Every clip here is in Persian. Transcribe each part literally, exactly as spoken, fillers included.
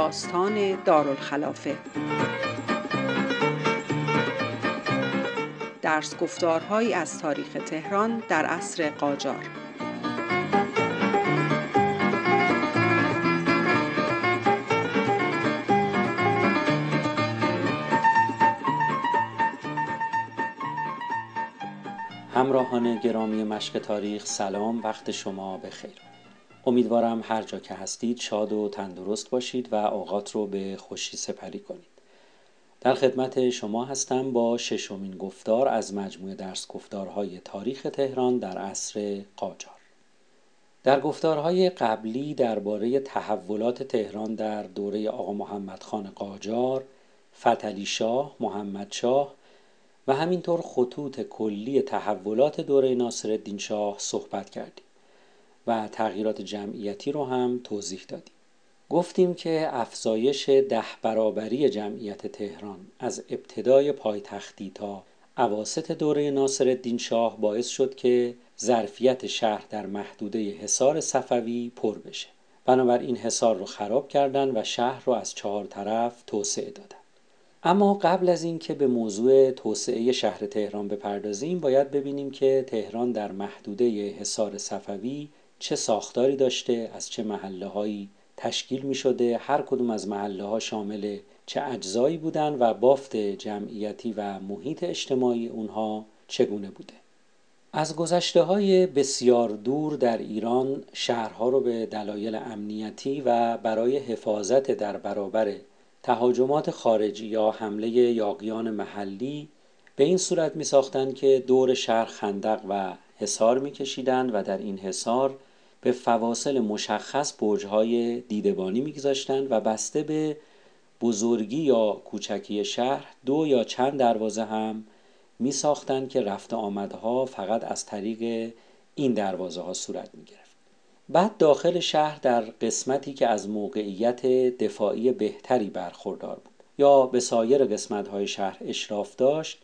داستان دارالخلافه. درس گفتارهایی از تاریخ تهران در عصر قاجار. همراهان گرامی مشق تاریخ، سلام، وقت شما بخیر. امیدوارم هر جا که هستید شاد و تندرست باشید و اوقات رو به خوشی سپری کنید. در خدمت شما هستم با ششمین گفتار از مجموعه درس گفتارهای تاریخ تهران در عصر قاجار. در گفتارهای قبلی درباره تحولات تهران در دوره آقا محمد خان قاجار، فتحعلی شاه، محمد شاه و همینطور خطوط کلی تحولات دوره ناصرالدین شاه صحبت کردیم و تغییرات جمعیتی رو هم توضیح دادیم. گفتیم که افزایش ده برابری جمعیت تهران از ابتدای پایتختی تا اواسط دوره ناصرالدین شاه باعث شد که ظرفیت شهر در محدوده حصار صفوی پر بشه. بنابراین حصار رو خراب کردن و شهر رو از چهار طرف توسعه دادن. اما قبل از این که به موضوع توسعه شهر تهران بپردازیم، باید ببینیم که تهران در محدوده حصار صفوی چه ساختاری داشته، از چه محله‌هایی تشکیل می شده، هر کدوم از محله‌ها شامل چه اجزایی بودن و بافت جمعیتی و محیط اجتماعی اونها چگونه بوده. از گذشته‌های بسیار دور در ایران شهرها رو به دلایل امنیتی و برای حفاظت در برابر تهاجمات خارجی یا حمله یاغیان محلی به این صورت می ساختن که دور شهر خندق و حصار می کشیدن و در این حصار به فواصل مشخص برج‌های دیدبانی می گذاشتن و بسته به بزرگی یا کوچکی شهر دو یا چند دروازه هم می ساختن که رفت آمدها فقط از طریق این دروازه ها صورت می گرفت. بعد داخل شهر در قسمتی که از موقعیت دفاعی بهتری برخوردار بود یا به سایر قسمت‌های شهر اشراف داشت،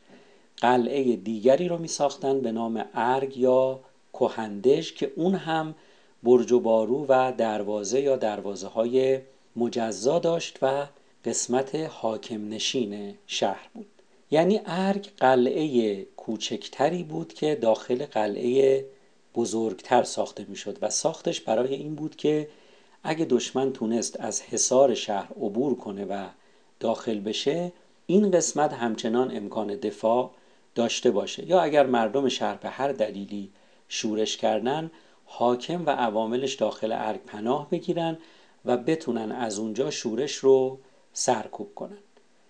قلعه دیگری رو می ساختن به نام ارگ یا کهندژ که اون هم برج و بارو و دروازه یا دروازه های مجزا داشت و قسمت حاکم نشین شهر بود. یعنی ارگ قلعه کوچکتری بود که داخل قلعه بزرگتر ساخته می شد و ساختش برای این بود که اگه دشمن تونست از حصار شهر عبور کنه و داخل بشه، این قسمت همچنان امکان دفاع داشته باشه، یا اگر مردم شهر به هر دلیلی شورش کردن، حاکم و عواملش داخل ارگ پناه بگیرن و بتونن از اونجا شورش رو سرکوب کنن.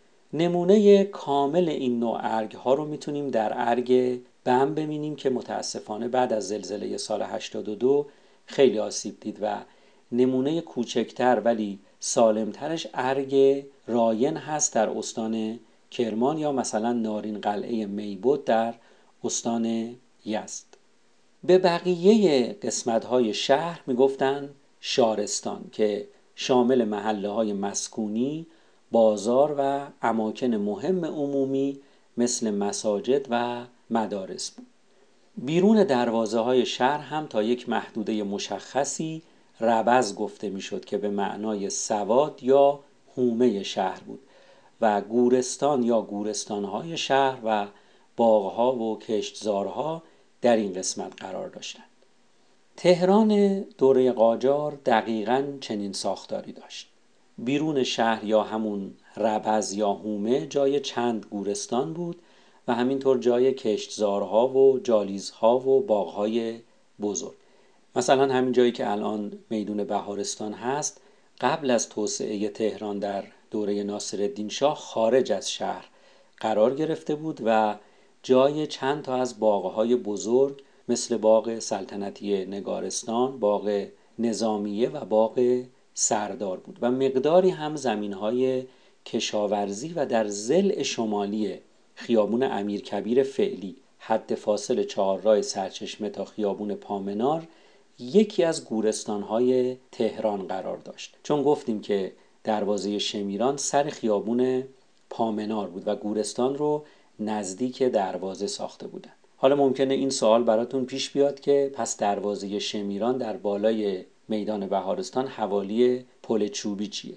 نمونه کامل این نوع ارگ ها رو میتونیم در ارگ بم ببینیم که متاسفانه بعد از زلزله سال هشتاد و دو خیلی آسیب دید و نمونه کوچکتر ولی سالمترش ارگ راین هست در استان کرمان یا مثلا نارین قلعه میبود در استان یزد. به بقیه قسمت‌های شهر میگفتن شارستان که شامل محله‌های مسکونی، بازار و اماکن مهم عمومی مثل مساجد و مدارس بود. بیرون دروازه های شهر هم تا یک محدوده مشخصی ربض گفته می شد که به معنای سواد یا حومه شهر بود و گورستان یا گورستانهای شهر و باغها و کشتزارها در این قسمت قرار داشتند. تهران دوره قاجار دقیقاً چنین ساختاری داشت. بیرون شهر یا همون ربض یا حومه جای چند گورستان بود و همینطور جای کشتزارها و جالیزها و باغهای بزرگ. مثلا همین جایی که الان میدون بهارستان هست، قبل از توسعه تهران در دوره ناصرالدین شاه خارج از شهر قرار گرفته بود و جای چند تا از باغهای بزرگ مثل باغ سلطنتی نگارستان، باغ نظامیه و باغ سردار بود و مقداری هم زمینهای کشاورزی و در ضلع شمالی خیابون امیرکبیر فعلی حد فاصل چهارراه سرچشمه تا خیابون پامنار یکی از گورستانهای تهران قرار داشت، چون گفتیم که دروازه شمیران سر خیابون پامنار بود و گورستان رو نزدیک دروازه ساخته بودن. حالا ممکنه این سوال براتون پیش بیاد که پس دروازه شمیران در بالای میدان بهارستان حوالی پل چوبی چیه؟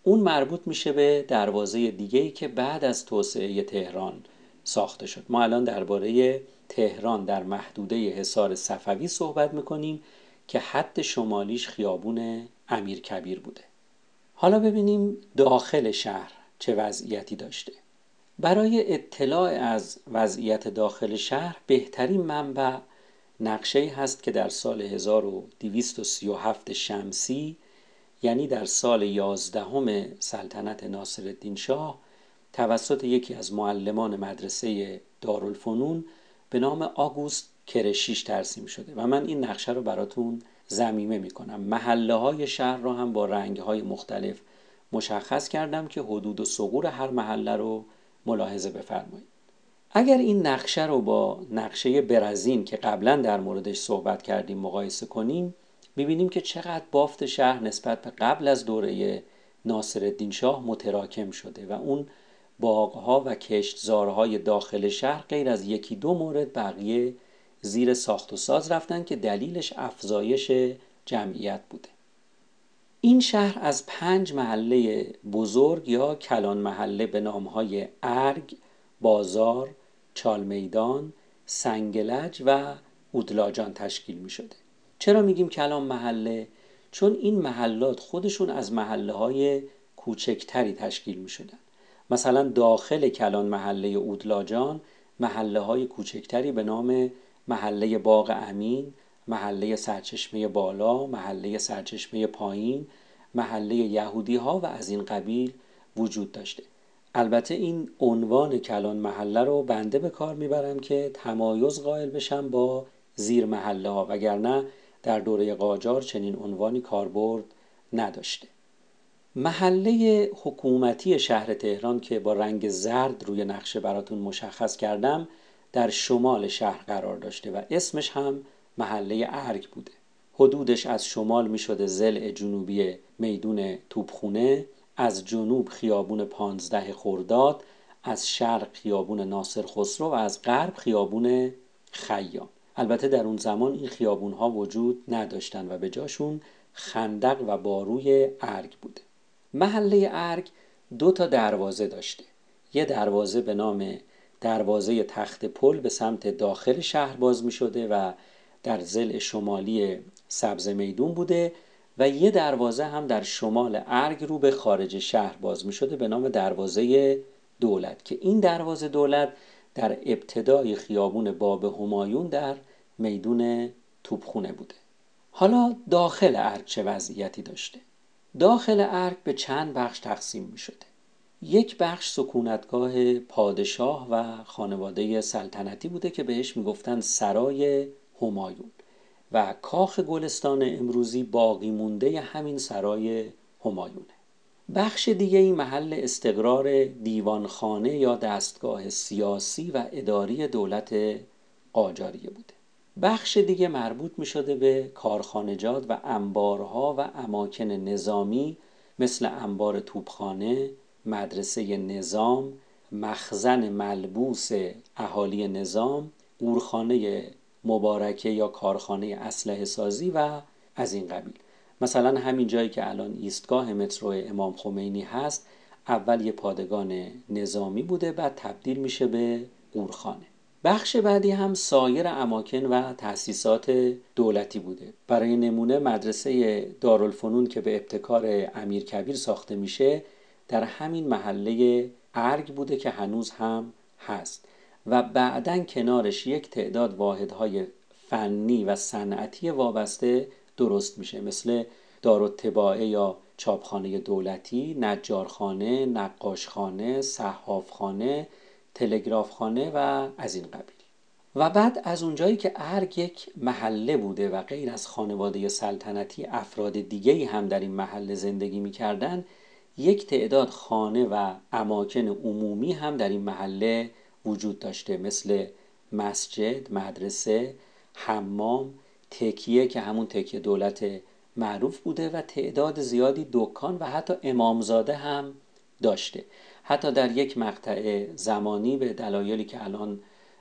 اون مربوط میشه به دروازه دیگه‌ای که بعد از توسعه تهران ساخته شد. ما الان درباره تهران در محدوده حصار صفوی صحبت میکنیم که حد شمالیش خیابون امیرکبیر بوده. حالا ببینیم داخل شهر چه وضعیتی داشته. برای اطلاع از وضعیت داخل شهر بهترین منبع نقشه‌ای هست که در سال هزار و دویست و سی و هفت شمسی، یعنی در سال یازدهم سلطنت ناصرالدین شاه، توسط یکی از معلمان مدرسه دارالفنون به نام آگوست کرشیش ترسیم شده و من این نقشه رو براتون ضمیمه میکنم. محله های شهر رو هم با رنگ های مختلف مشخص کردم که حدود و ثغور هر محله رو ملاحظه بفرمایید. اگر این نقشه رو با نقشه برزین که قبلا در موردش صحبت کردیم مقایسه کنیم، می‌بینیم که چقدر بافت شهر نسبت به قبل از دوره ناصرالدین شاه متراکم شده و اون باغ‌ها و کشتزارهای داخل شهر غیر از یکی دو مورد بقیه زیر ساخت و ساز رفتن که دلیلش افزایش جمعیت بوده. این شهر از پنج محله بزرگ یا کلان محله به نام‌های ارگ، بازار، چالمیدان، سنگلج و اودلاجان تشکیل می شده. چرا میگیم کلان محله؟ چون این محلات خودشون از محله های کوچکتری تشکیل می شدن. مثلا داخل کلان محله اودلاجان محله های کوچکتری به نام محله باغ امین، محله سرچشمه بالا، محله سرچشمه پایین، محله یهودی ها و از این قبیل وجود داشته. البته این عنوان کلان محله رو بنده به کار میبرم که تمایز قائل بشم با زیر محله ها، وگرنه در دوره قاجار چنین عنوانی کاربرد نداشته. محله حکومتی شهر تهران که با رنگ زرد روی نقشه براتون مشخص کردم در شمال شهر قرار داشته و اسمش هم محله ارگ بوده. حدودش از شمال می شده ضلع جنوبی میدون توپخونه، از جنوب خیابون پانزده خرداد، از شرق خیابون ناصر خسرو و از غرب خیابون خیام. البته در اون زمان این خیابون ها وجود نداشتن و به جاشون خندق و باروی ارگ بوده. محله ارگ دو تا دروازه داشته. یه دروازه به نام دروازه تخت پل به سمت داخل شهر باز می شده و در ضلع شمالی سبز میدون بوده و یه دروازه هم در شمال ارگ رو به خارج شهر باز می شده به نام دروازه دولت که این دروازه دولت در ابتدای خیابون باب همایون در میدون توپخونه بوده. حالا داخل ارگ چه وضعیتی داشته؟ داخل ارگ به چند بخش تقسیم می شده. یک بخش سکونتگاه پادشاه و خانواده سلطنتی بوده که بهش می گفتن سرای همایون و کاخ گلستان امروزی باقی مونده همین سرای همایونه. بخش دیگه این محل استقرار دیوانخانه یا دستگاه سیاسی و اداری دولت قاجاریه بوده. بخش دیگه مربوط می شده به کارخانجات و انبارها و اماکن نظامی مثل انبار توپخانه، مدرسه نظام، مخزن ملبوس اهالی نظام، گورخانه مبارکه یا کارخانه اسلحه سازی و از این قبیل. مثلا همین جایی که الان ایستگاه مترو امام خمینی هست اول یه پادگان نظامی بوده بعد تبدیل میشه به گورخانه. بخش بعدی هم سایر اماکن و تأسیسات دولتی بوده. برای نمونه مدرسه دارالفنون که به ابتکار امیرکبیر ساخته میشه در همین محله ارگ بوده که هنوز هم هست و بعداً کنارش یک تعداد واحدهای فنی و صنعتی وابسته درست میشه مثل دارالطباعه یا چاپخانه دولتی، نجارخانه، نقاشخانه، صحافخانه، تلگرافخانه و از این قبیل. و بعد از اونجایی که ارگ یک محله بوده و غیر از خانواده سلطنتی افراد دیگه‌ای هم در این محله زندگی می‌کردن، یک تعداد خانه و اماکن عمومی هم در این محله وجود داشته مثل مسجد، مدرسه، حمام، تکیه که همون تکیه دولت معروف بوده و تعداد زیادی دکان و حتی امامزاده هم داشته. حتی در یک مقطع زمانی به دلایلی که الان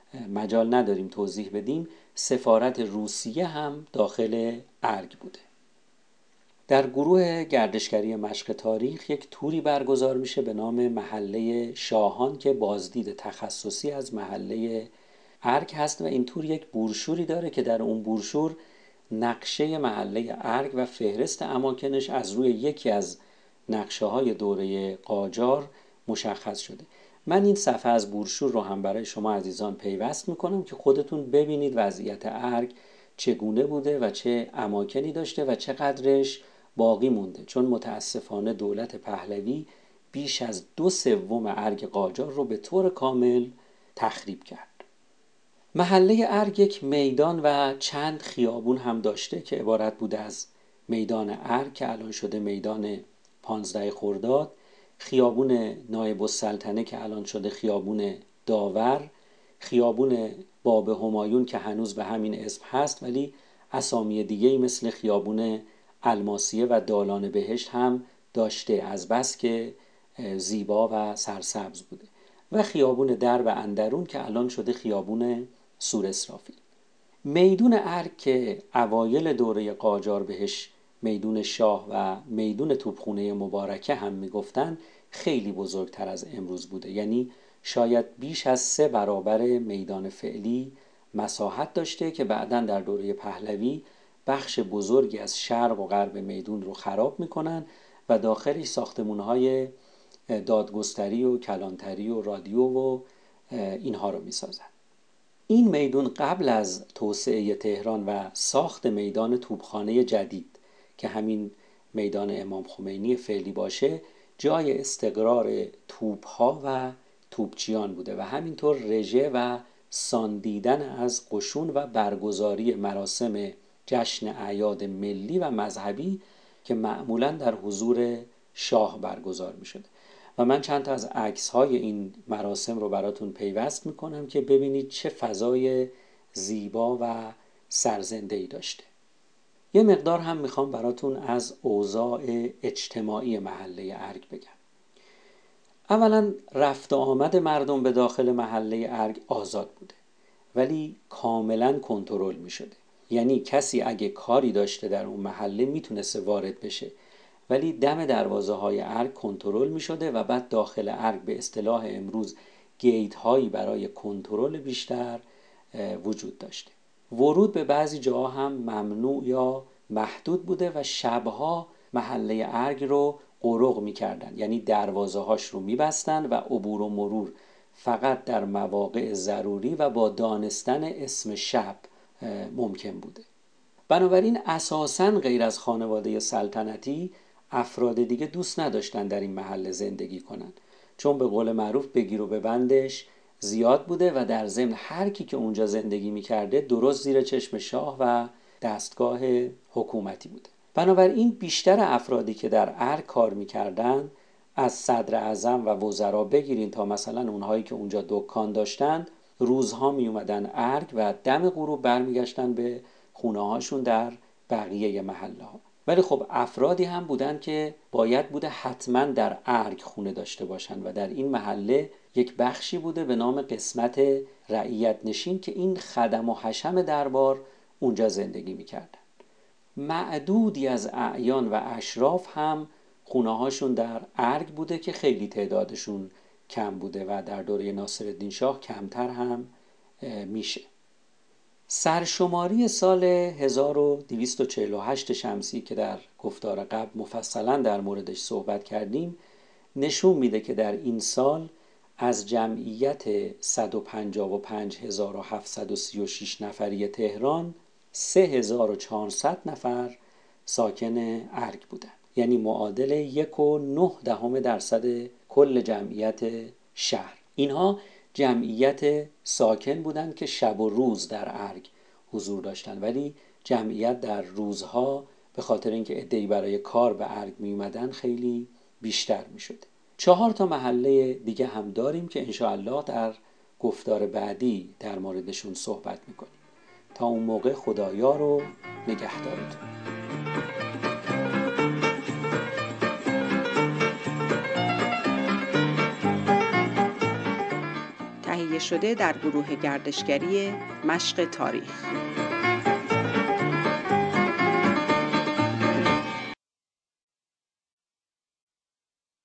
مجال نداریم توضیح بدیم سفارت روسیه هم داخل ارگ بوده. در گروه گردشگری مشق تاریخ یک توری برگزار میشه به نام محله شاهان که بازدید تخصصی از محله ارگ هست و این تور یک بروشوری داره که در اون بروشور نقشه محله ارگ و فهرست اماکنش از روی یکی از نقشه های دوره قاجار مشخص شده. من این صفحه از بروشور رو هم برای شما عزیزان پیوست میکنم که خودتون ببینید وضعیت ارگ چگونه بوده و چه اماکنی داشته و چقدرش باقی مونده، چون متاسفانه دولت پهلوی بیش از دو سوم ارگ قاجار رو به طور کامل تخریب کرد. محله ارگ یک میدان و چند خیابون هم داشته که عبارت بوده از میدان ارگ که الان شده میدان پانزده خرداد، خیابون نایب السلطنه که الان شده خیابون داور، خیابون باب همایون که هنوز به همین اسم هست ولی اسامی دیگه‌ای مثل خیابون الماسیه و دالان بهشت هم داشته از بس که زیبا و سرسبز بوده، و خیابون درب اندرون که الان شده خیابون سور اسرافیل. میدون ارگ که اوایل دوره قاجار بهش میدون شاه و میدون توپخونه مبارکه هم میگفتن خیلی بزرگتر از امروز بوده، یعنی شاید بیش از سه برابر میدان فعلی مساحت داشته که بعداً در دوره پهلوی بخش بزرگی از شرق و غرب میدون رو خراب میکنن و داخلش ساختمونهای دادگستری و کلانتری و رادیو و اینها رو میسازن. این میدون قبل از توسعه تهران و ساخت میدان توپخانه جدید که همین میدان امام خمینی فعلی باشه جای استقرار توپها و توپچیان بوده و همینطور رژه و ساندیدن از قشون و برگزاری مراسم جشن اعیاد ملی و مذهبی که معمولاً در حضور شاه برگزار می شده. و من چند تا از عکس‌های این مراسم رو براتون پیوست میکنم که ببینید چه فضای زیبا و سرزنده‌ای داشته. یه مقدار هم میخوام براتون از اوضاع اجتماعی محله ارگ بگم. اولا رفت و آمد مردم به داخل محله ارگ آزاد بوده ولی کاملا کنترل میشده، یعنی کسی اگه کاری داشته در اون محله میتونسته وارد بشه ولی دم دروازه های ارگ کنترل می شده و بعد داخل ارگ به اصطلاح امروز گیت هایی برای کنترل بیشتر وجود داشته. ورود به بعضی جاها هم ممنوع یا محدود بوده و شبها محله ارگ رو قرق می کردن، یعنی دروازه هاش رو می بستن و عبور و مرور فقط در مواقع ضروری و با دانستن اسم شب ممکن بوده. بنابراین اساساً غیر از خانواده سلطنتی افراد دیگه دوست نداشتن در این محله زندگی کنن، چون به قول معروف بگیر و ببندش زیاد بوده و در ضمن هر کی که اونجا زندگی میکرده درست زیر چشم شاه و دستگاه حکومتی بوده. بنابراین بیشتر افرادی که در ارگ کار میکردن از صدر اعظم و وزرا بگیرین تا مثلا اونهایی که اونجا دکان داشتن روزها می اومدن ارگ و دم غروب برمیگشتن به خونه هاشون در بقیه محله ها. ولی خب افرادی هم بودن که باید بوده حتما در ارگ خونه داشته باشن و در این محله یک بخشی بوده به نام قسمت رعیت نشین که این خدم و حشم دربار اونجا زندگی میکردن. معدودی از اعیان و اشراف هم خونه هاشون در ارگ بوده که خیلی تعدادشون کم بوده و در دوره ناصرالدین شاه کمتر هم میشه. سرشماری سال هزار و دویست و چهل و هشت شمسی که در گفتار قبل مفصلا در موردش صحبت کردیم نشون میده که در این سال از جمعیت صد و پنجاه و پنج هزار و هفتصد و سی و شش نفری تهران سه هزار و چهارصد نفر ساکن ارگ بودن، یعنی معادل یک و نه دهم درصد کل جمعیت شهر. اینها جمعیت ساکن بودند که شب و روز در ارگ حضور داشتند، ولی جمعیت در روزها به خاطر اینکه عده‌ای برای کار به ارگ می اومدن خیلی بیشتر می شده. چهار تا محله دیگه هم داریم که انشاءالله در گفتار بعدی در موردشون صحبت میکنیم. تا اون موقع خدایا رو نگهدارتون. تهیه شده در گروه گردشگری مشق تاریخ.